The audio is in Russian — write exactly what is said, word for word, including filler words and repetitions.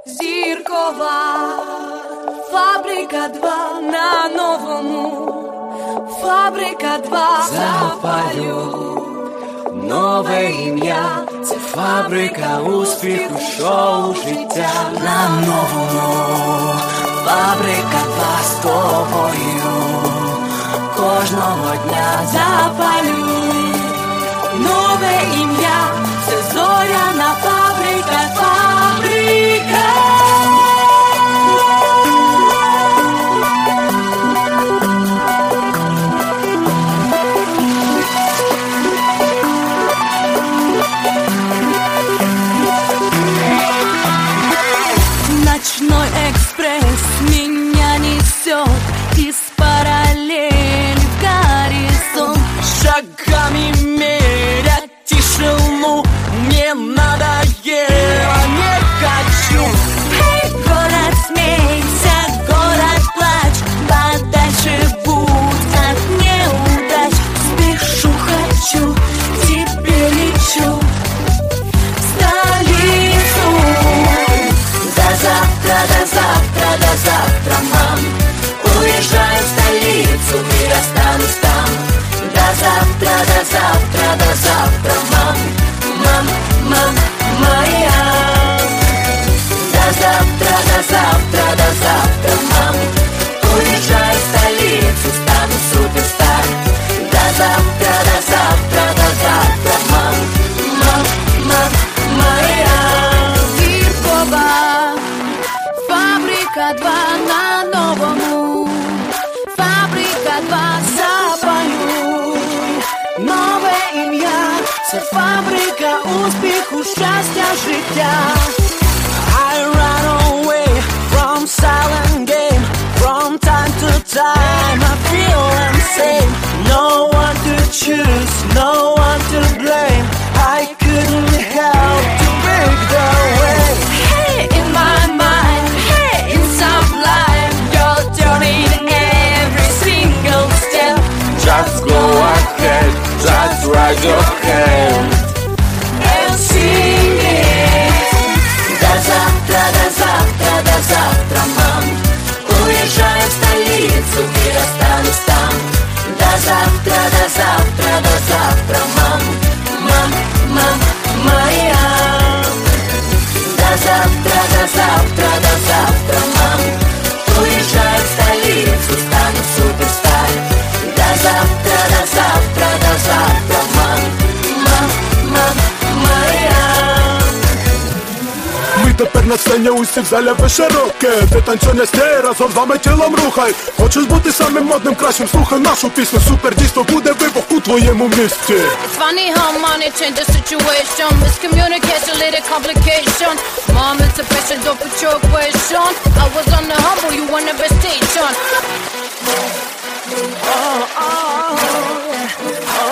Зіркова фабрика два на новому, фабрика два запалю. Нове ім'я, це фабрика успіху, шоу життя. На новому, фабрика два з тобою. Кожного дня запалю. Нове ім'я, це зоряна фабрика, фабрика. Ночной экспресс меня несет из параллели в горизонт. Шагами мерять тишину мне надоело, не хочу. Эй, город, смейся, город, плачь, подальше будь от неудач. Спешу, хочу, тебе лечу в столицу. До завтра, до завтра, до завтра, мам. Уезжаю в столицу, мир останусь там. До завтра, до завтра, до завтра, мам. Мам, мам, моя. До завтра, до завтра, до завтра, мам. Уезжаю в столицу, стану суперстар. До завтра, до завтра, до завтра, мам. Мам, мам, моя. Зіркова фабрика два на новому, фабрика два запалю. Нове ім'я, це фабрика успіху, щастя, життя. I run away from silent game, from time to time I feel insane. No one to choose, no one to blame. I couldn't help to break the way. Hey, in my mind, hey, in some life, you're turning every single step. Just go ahead, just raise your hand and sing it. До завтра, до завтра, до завтра, мам. Уезжаю в столицу, мир останусь там. До завтра, до завтра, до завтра, мам. Мам, мам, моя. До завтра, до завтра, до завтра, мам. Уезжаю в столицу, стану суперстар. До завтра, до завтра, до завтра, мам. Мам, мам, моя. Ми тепер на сцені, усі в залі широке. Ти танцюй не стій, разом з вами тілом рухай. Хочеш бути самим модним, кращим, слухай нашу пісню. Супер дійство, буде вибух у твоєму місті. It's funny how money change the situation. Miscommunication, little complication. Mom, it's a pressure, don't put your question. I was on the humble, you on the best station. Oh, oh, oh,